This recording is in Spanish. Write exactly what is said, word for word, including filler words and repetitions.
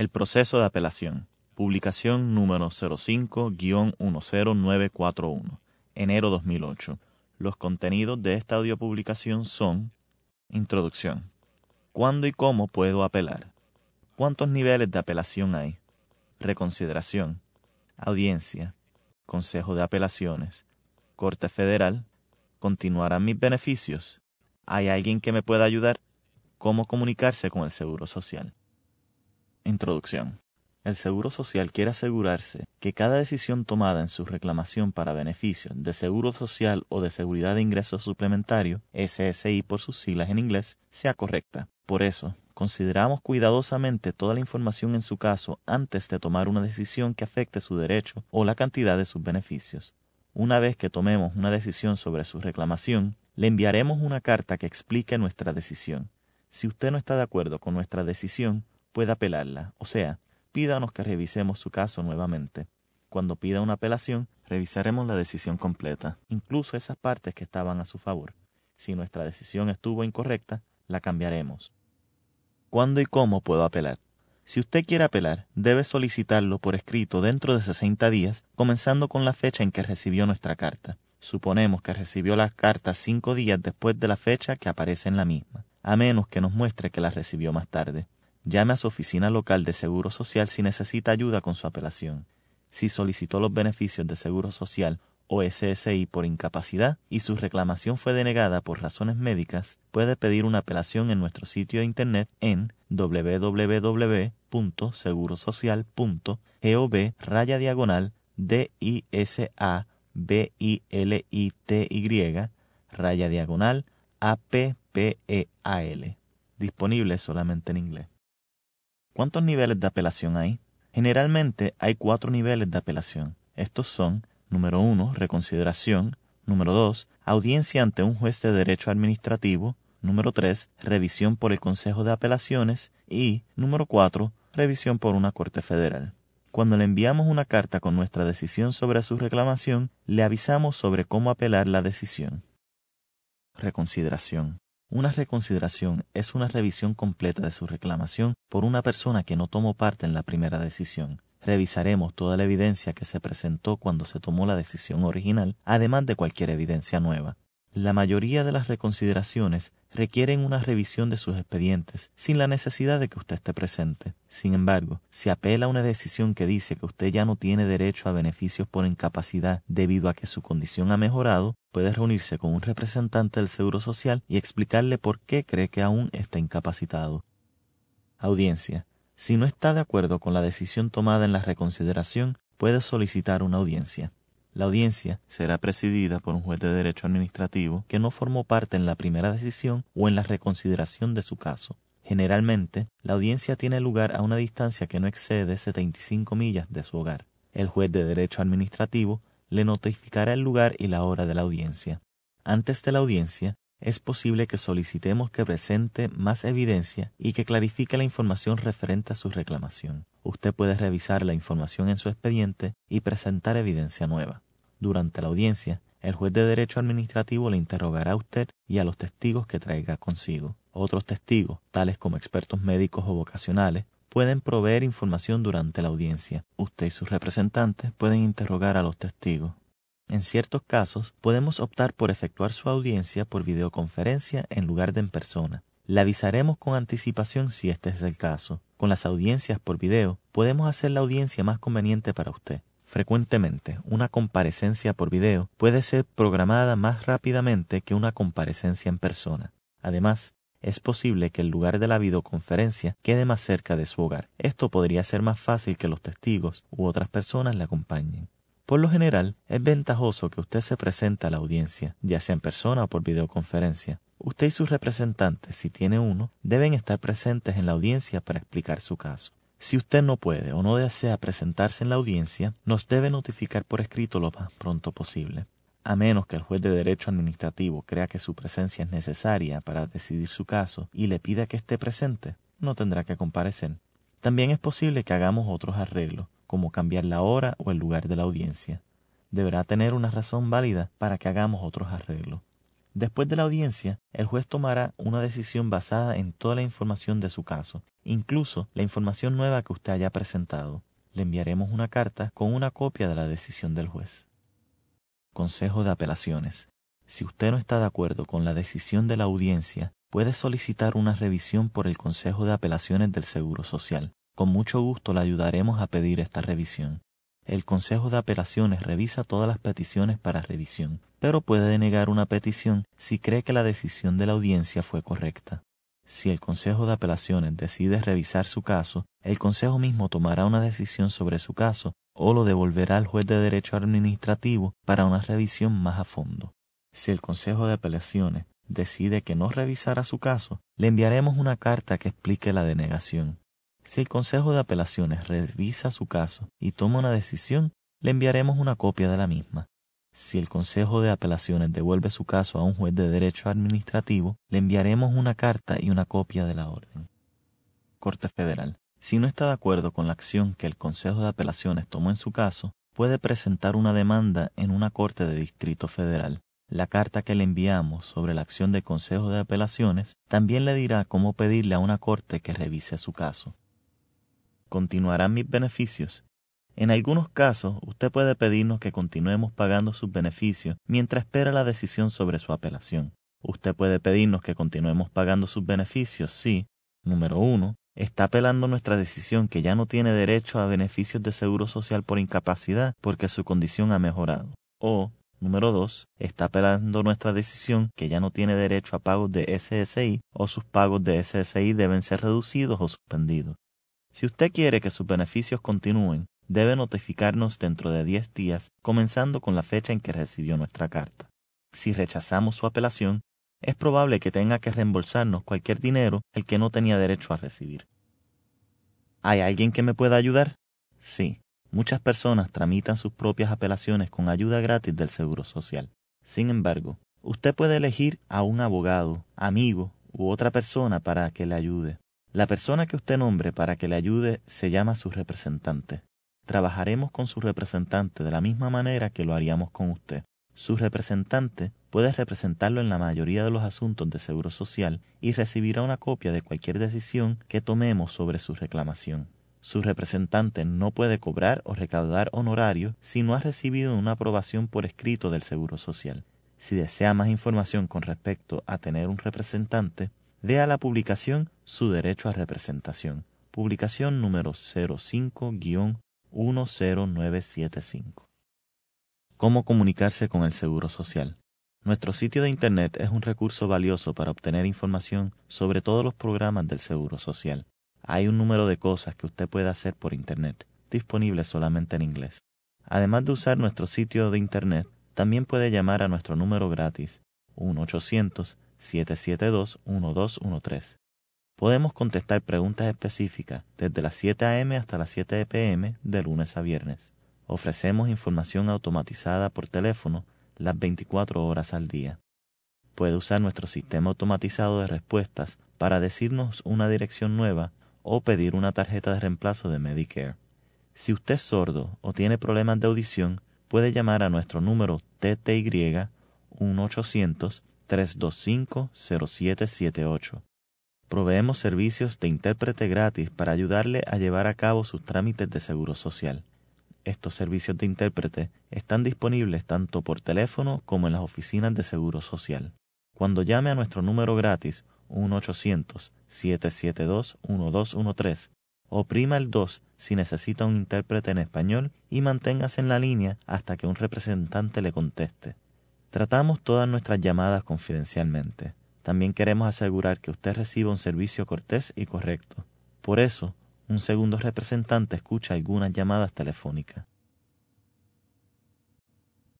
El proceso de apelación. Publicación número cero cinco guión uno cero nueve cuatro uno, enero dos mil ocho. Los contenidos de esta audiopublicación son: Introducción. ¿Cuándo y cómo puedo apelar? ¿Cuántos niveles de apelación hay? Reconsideración. Audiencia. Consejo de apelaciones. Corte Federal. ¿Continuarán mis beneficios? ¿Hay alguien que me pueda ayudar? ¿Cómo comunicarse con el Seguro Social? Introducción. El Seguro Social quiere asegurarse que cada decisión tomada en su reclamación para beneficios de Seguro Social o de Seguridad de Ingresos Suplementario, S S I por sus siglas en inglés, sea correcta. Por eso, consideramos cuidadosamente toda la información en su caso antes de tomar una decisión que afecte su derecho o la cantidad de sus beneficios. Una vez que tomemos una decisión sobre su reclamación, le enviaremos una carta que explique nuestra decisión. Si usted no está de acuerdo con nuestra decisión, puede apelarla, o sea, pídanos que revisemos su caso nuevamente. Cuando pida una apelación, revisaremos la decisión completa, incluso esas partes que estaban a su favor. Si nuestra decisión estuvo incorrecta, la cambiaremos. ¿Cuándo y cómo puedo apelar? Si usted quiere apelar, debe solicitarlo por escrito dentro de sesenta días, comenzando con la fecha en que recibió nuestra carta. Suponemos que recibió la carta cinco días después de la fecha que aparece en la misma, a menos que nos muestre que la recibió más tarde. Llame a su oficina local de Seguro Social si necesita ayuda con su apelación. Si solicitó los beneficios de Seguro Social o S S I por incapacidad y su reclamación fue denegada por razones médicas, puede pedir una apelación en nuestro sitio de internet en w w w punto segurosocial punto gov raya diagonal D I S A B I L I T Y raya diagonal A P P E A L. Disponible solamente en inglés. ¿Cuántos niveles de apelación hay? Generalmente hay cuatro niveles de apelación. Estos son: número uno, reconsideración; número dos, audiencia ante un juez de derecho administrativo; número tres, revisión por el Consejo de Apelaciones; y número cuatro, revisión por una Corte Federal. Cuando le enviamos una carta con nuestra decisión sobre su reclamación, le avisamos sobre cómo apelar la decisión. Reconsideración. Una reconsideración es una revisión completa de su reclamación por una persona que no tomó parte en la primera decisión. Revisaremos toda la evidencia que se presentó cuando se tomó la decisión original, además de cualquier evidencia nueva. La mayoría de las reconsideraciones requieren una revisión de sus expedientes, sin la necesidad de que usted esté presente. Sin embargo, si apela a una decisión que dice que usted ya no tiene derecho a beneficios por incapacidad debido a que su condición ha mejorado, puede reunirse con un representante del Seguro Social y explicarle por qué cree que aún está incapacitado. Audiencia. Si no está de acuerdo con la decisión tomada en la reconsideración, puede solicitar una audiencia. La audiencia será presidida por un juez de derecho administrativo que no formó parte en la primera decisión o en la reconsideración de su caso. Generalmente, la audiencia tiene lugar a una distancia que no excede setenta y cinco millas de su hogar. El juez de derecho administrativo le notificará el lugar y la hora de la audiencia. Antes de la audiencia, es posible que solicitemos que presente más evidencia y que clarifique la información referente a su reclamación. Usted puede revisar la información en su expediente y presentar evidencia nueva. Durante la audiencia, el juez de derecho administrativo le interrogará a usted y a los testigos que traiga consigo. Otros testigos, tales como expertos médicos o vocacionales, pueden proveer información durante la audiencia. Usted y sus representantes pueden interrogar a los testigos. En ciertos casos, podemos optar por efectuar su audiencia por videoconferencia en lugar de en persona. Le avisaremos con anticipación si este es el caso. Con las audiencias por video, podemos hacer la audiencia más conveniente para usted. Frecuentemente, una comparecencia por video puede ser programada más rápidamente que una comparecencia en persona. Además, es posible que el lugar de la videoconferencia quede más cerca de su hogar. Esto podría ser más fácil que los testigos u otras personas le acompañen. Por lo general, es ventajoso que usted se presente a la audiencia, ya sea en persona o por videoconferencia. Usted y sus representantes, si tiene uno, deben estar presentes en la audiencia para explicar su caso. Si usted no puede o no desea presentarse en la audiencia, nos debe notificar por escrito lo más pronto posible. A menos que el juez de derecho administrativo crea que su presencia es necesaria para decidir su caso y le pida que esté presente, no tendrá que comparecer. También es posible que hagamos otros arreglos, como cambiar la hora o el lugar de la audiencia. Deberá tener una razón válida para que hagamos otros arreglos. Después de la audiencia, el juez tomará una decisión basada en toda la información de su caso, incluso la información nueva que usted haya presentado. Le enviaremos una carta con una copia de la decisión del juez. Consejo de apelaciones. Si usted no está de acuerdo con la decisión de la audiencia, puede solicitar una revisión por el Consejo de Apelaciones del Seguro Social. Con mucho gusto le ayudaremos a pedir esta revisión. El Consejo de Apelaciones revisa todas las peticiones para revisión, pero puede denegar una petición si cree que la decisión de la audiencia fue correcta. Si el Consejo de Apelaciones decide revisar su caso, el Consejo mismo tomará una decisión sobre su caso o lo devolverá al juez de derecho administrativo para una revisión más a fondo. Si el Consejo de Apelaciones decide que no revisará su caso, le enviaremos una carta que explique la denegación. Si el Consejo de Apelaciones revisa su caso y toma una decisión, le enviaremos una copia de la misma. Si el Consejo de Apelaciones devuelve su caso a un juez de derecho administrativo, le enviaremos una carta y una copia de la orden. Corte Federal. Si no está de acuerdo con la acción que el Consejo de Apelaciones tomó en su caso, puede presentar una demanda en una corte de distrito federal. La carta que le enviamos sobre la acción del Consejo de Apelaciones también le dirá cómo pedirle a una corte que revise su caso. ¿Continuarán mis beneficios? En algunos casos, usted puede pedirnos que continuemos pagando sus beneficios mientras espera la decisión sobre su apelación. Usted puede pedirnos que continuemos pagando sus beneficios si, número uno, está apelando nuestra decisión que ya no tiene derecho a beneficios de seguro social por incapacidad porque su condición ha mejorado. O, número dos, está apelando nuestra decisión que ya no tiene derecho a pagos de S S I o sus pagos de S S I deben ser reducidos o suspendidos. Si usted quiere que sus beneficios continúen, debe notificarnos dentro de diez días, comenzando con la fecha en que recibió nuestra carta. Si rechazamos su apelación, es probable que tenga que reembolsarnos cualquier dinero el que no tenía derecho a recibir. ¿Hay alguien que me pueda ayudar? Sí, muchas personas tramitan sus propias apelaciones con ayuda gratis del Seguro Social. Sin embargo, usted puede elegir a un abogado, amigo u otra persona para que le ayude. La persona que usted nombre para que le ayude se llama su representante. Trabajaremos con su representante de la misma manera que lo haríamos con usted. Su representante puede representarlo en la mayoría de los asuntos de seguro social y recibirá una copia de cualquier decisión que tomemos sobre su reclamación. Su representante no puede cobrar o recaudar honorarios si no ha recibido una aprobación por escrito del Seguro Social. Si desea más información con respecto a tener un representante, vea la publicación Su Derecho a Representación, publicación número cero cinco guión uno cero nueve siete cinco. ¿Cómo comunicarse con el Seguro Social? Nuestro sitio de Internet es un recurso valioso para obtener información sobre todos los programas del Seguro Social. Hay un número de cosas que usted puede hacer por Internet, disponibles solamente en inglés. Además de usar nuestro sitio de Internet, también puede llamar a nuestro número gratis, uno ochocientos, siete siete dos, uno dos uno tres. Podemos contestar preguntas específicas desde las siete a eme hasta las siete pe eme de lunes a viernes. Ofrecemos información automatizada por teléfono las veinticuatro horas al día. Puede usar nuestro sistema automatizado de respuestas para decirnos una dirección nueva o pedir una tarjeta de reemplazo de Medicare. Si usted es sordo o tiene problemas de audición, puede llamar a nuestro número T T Y uno ochocientos, tres dos cinco, cero siete siete ocho. Proveemos servicios de intérprete gratis para ayudarle a llevar a cabo sus trámites de seguro social. Estos servicios de intérprete están disponibles tanto por teléfono como en las oficinas de seguro social. Cuando llame a nuestro número gratis uno ochocientos, siete siete dos, uno dos uno tres, oprima el dos si necesita un intérprete en español y manténgase en la línea hasta que un representante le conteste. Tratamos todas nuestras llamadas confidencialmente. También queremos asegurar que usted reciba un servicio cortés y correcto. Por eso, un segundo representante escucha algunas llamadas telefónicas.